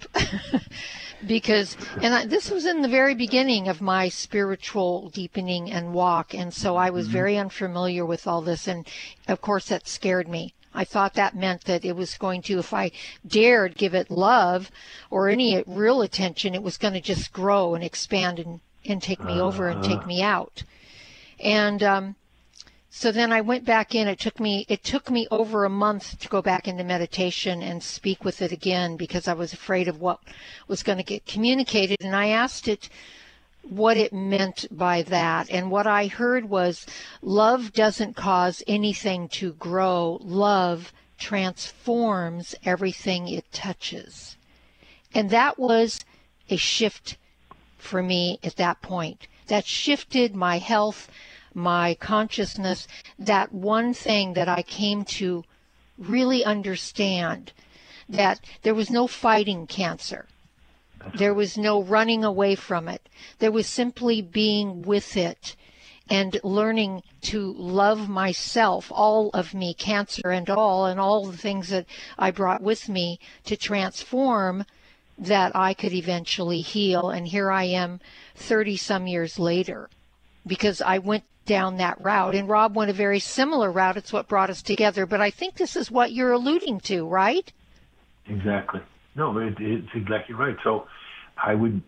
Speaker 2: because, and I, this was in the very beginning of my spiritual deepening and walk. And so I was mm-hmm. very unfamiliar with all this. And of course that scared me. I thought that meant that it was going to, if I dared give it love or any real attention, it was going to just grow and expand and, and take me uh-huh. over and take me out. And, um, So then I went back in. It took me it took me over a month to go back into meditation and speak with it again, because I was afraid of what was going to get communicated. And I asked it what it meant by that. And what I heard was, love doesn't cause anything to grow. Love transforms everything it touches. And that was a shift for me at that point. That shifted my health, my consciousness, that one thing that I came to really understand, that there was no fighting cancer. There was no running away from it. There was simply being with it and learning to love myself, all of me, cancer and all, and all the things that I brought with me to transform, that I could eventually heal. And here I am thirty some years later, because I went down that route, and Rob went a very similar route. It's what brought us together. But I think this is what you're alluding to, right?
Speaker 4: Exactly. No, it, it's exactly right. So I would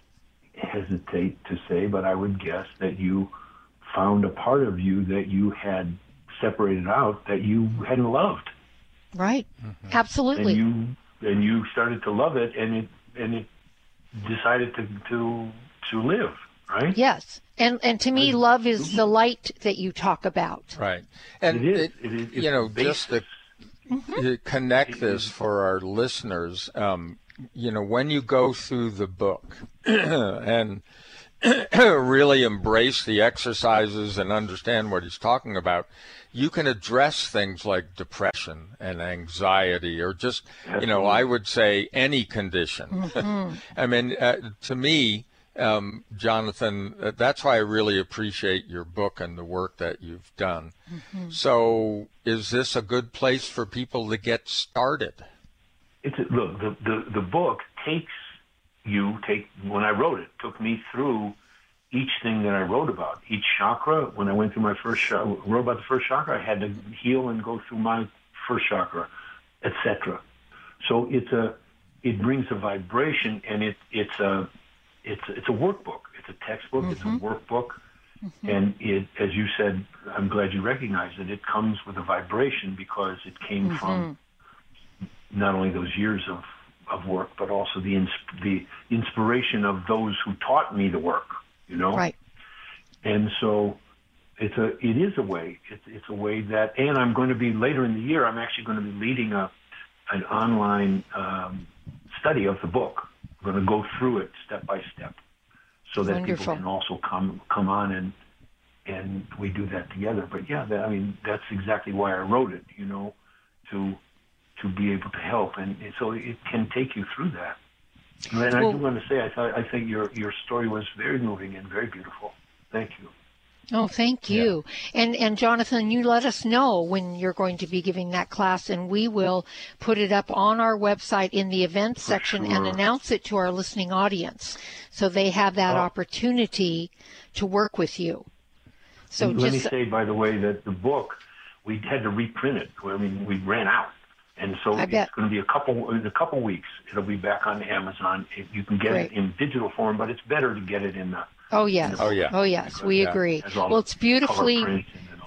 Speaker 4: hesitate to say, but I would guess that you found a part of you that you had separated out that you hadn't loved.
Speaker 2: Right. Mm-hmm. Absolutely.
Speaker 4: And you and you started to love it, and it and it decided to to to live, right?
Speaker 2: Yes. And and to me, love is the light that you talk about.
Speaker 3: Right. And,
Speaker 4: it is.
Speaker 3: it,
Speaker 4: It is.
Speaker 3: you know,
Speaker 4: It's
Speaker 3: just to,
Speaker 2: Mm-hmm.
Speaker 3: to connect this for our listeners, um, you know, when you go through the book and really embrace the exercises and understand what he's talking about, you can address things like depression and anxiety, or just, you know, I would say any condition.
Speaker 2: Mm-hmm.
Speaker 3: I mean, uh, to me, um, Jonathan, uh, that's why I really appreciate your book and the work that you've done.
Speaker 2: Mm-hmm.
Speaker 3: So is this a good place for people to get started?
Speaker 4: It's a, look, the, the, the book takes you, take when I wrote it, took me through each thing that I wrote about. Each chakra, when I went through my first chakra, wrote about the first chakra, I had to heal and go through my first chakra, et cetera. So it's a, it brings a vibration, and it, it's a, it's it's a workbook. It's a textbook.
Speaker 2: Mm-hmm.
Speaker 4: It's a workbook, mm-hmm. and it, as you said, I'm glad you recognize it. It comes with a vibration because it came
Speaker 2: mm-hmm.
Speaker 4: from not only those years of, of work, but also the ins- the inspiration of those who taught me the work. You know,
Speaker 2: right?
Speaker 4: And so it's a it is a way. It's it's a way that, and I'm going to be later in the year. I'm actually going to be leading a an online um, study of the book. I'm going to go through it step by step, so that
Speaker 2: Wonderful.
Speaker 4: people can also come come on and and we do that together. But yeah, that, I mean that's exactly why I wrote it. You know, to to be able to help, and, and so it can take you through that. And well, I do want to say, I thought I think your your story was very moving and very beautiful. Thank you.
Speaker 2: Oh, thank you. Yeah. And and Jonathan, you let us know when you're going to be giving that class, and we will put it up on our website in the events For section sure. and announce it to our listening audience, so they have that oh. opportunity to work with you. So
Speaker 4: and
Speaker 2: just,
Speaker 4: let me say, by the way, that the book, we had to reprint it. I mean, we ran out. And so
Speaker 2: I
Speaker 4: it's
Speaker 2: bet.
Speaker 4: going to be a couple in a couple weeks. It'll be back on Amazon. You can get
Speaker 2: Great.
Speaker 4: it in digital form, but it's better to get it in the.
Speaker 2: Oh yes.
Speaker 4: In the
Speaker 3: oh yeah.
Speaker 2: Oh yes. We
Speaker 3: yeah.
Speaker 2: agree. Well, it's beautifully.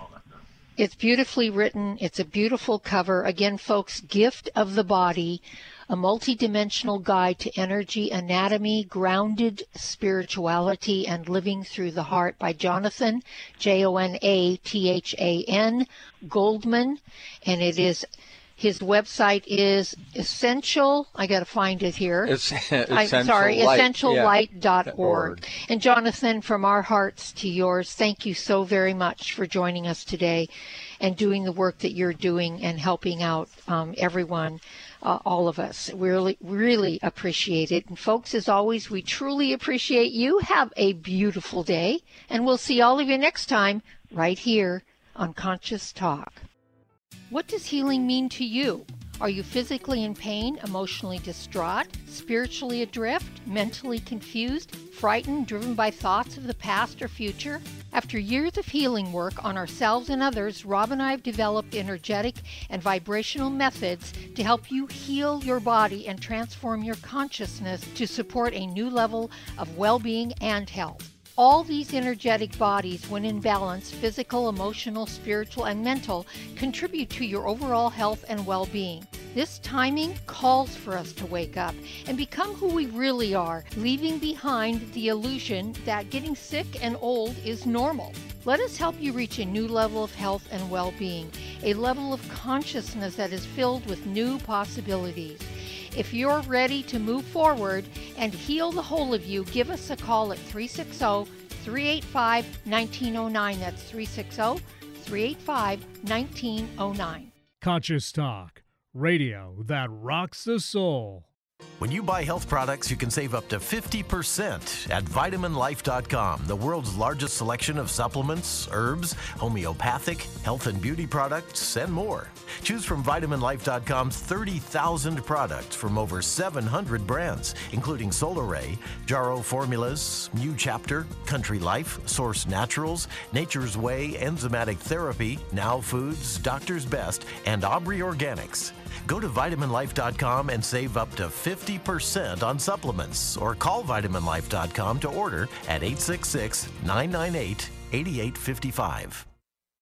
Speaker 2: It's beautifully written. It's a beautiful cover. Again, folks, Gift of the Body, a multidimensional guide to energy, anatomy, grounded spirituality, and living through the heart by Jonathan, J O N A T H A N, Goldman, and it is. His website is essential. I got to find it here.
Speaker 3: It's,
Speaker 2: I'm sorry,
Speaker 3: light.
Speaker 2: essential light dot org.
Speaker 3: Yeah.
Speaker 2: And Jonathan, from our hearts to yours, thank you so very much for joining us today and doing the work that you're doing and helping out um, everyone, uh, all of us. We really, really appreciate it. And folks, as always, we truly appreciate you. Have a beautiful day, and we'll see all of you next time right here on Conscious Talk. What does healing mean to you? Are you physically in pain, emotionally distraught, spiritually adrift, mentally confused, frightened, driven by thoughts of the past or future? After years of healing work on ourselves and others, Rob and I have developed energetic and vibrational methods to help you heal your body and transform your consciousness to support a new level of well-being and health. All these energetic bodies, when in balance, physical, emotional, spiritual, and mental, contribute to your overall health and well-being. This timing calls for us to wake up and become who we really are, leaving behind the illusion that getting sick and old is normal. Let us help you reach a new level of health and well-being, a level of consciousness that is filled with new possibilities. If you're ready to move forward and heal the whole of you, give us a call at three six zero, three eight five, one nine zero nine. That's three six zero, three eight five, one nine zero nine.
Speaker 9: Conscious Talk, radio that rocks the soul.
Speaker 10: When you buy health products, you can save up to fifty percent at vitamin life dot com, the world's largest selection of supplements, herbs, homeopathic, health and beauty products, and more. Choose from vitamin life dot com's thirty thousand products from over seven hundred brands, including Solaray, Jarrow Formulas, New Chapter, Country Life, Source Naturals, Nature's Way, Enzymatic Therapy, Now Foods, Doctor's Best, and Aubrey Organics. Go to vitamin life dot com and save up to fifty percent on supplements, or call vitamin life dot com to order at eight six six, nine nine eight, eight eight five five.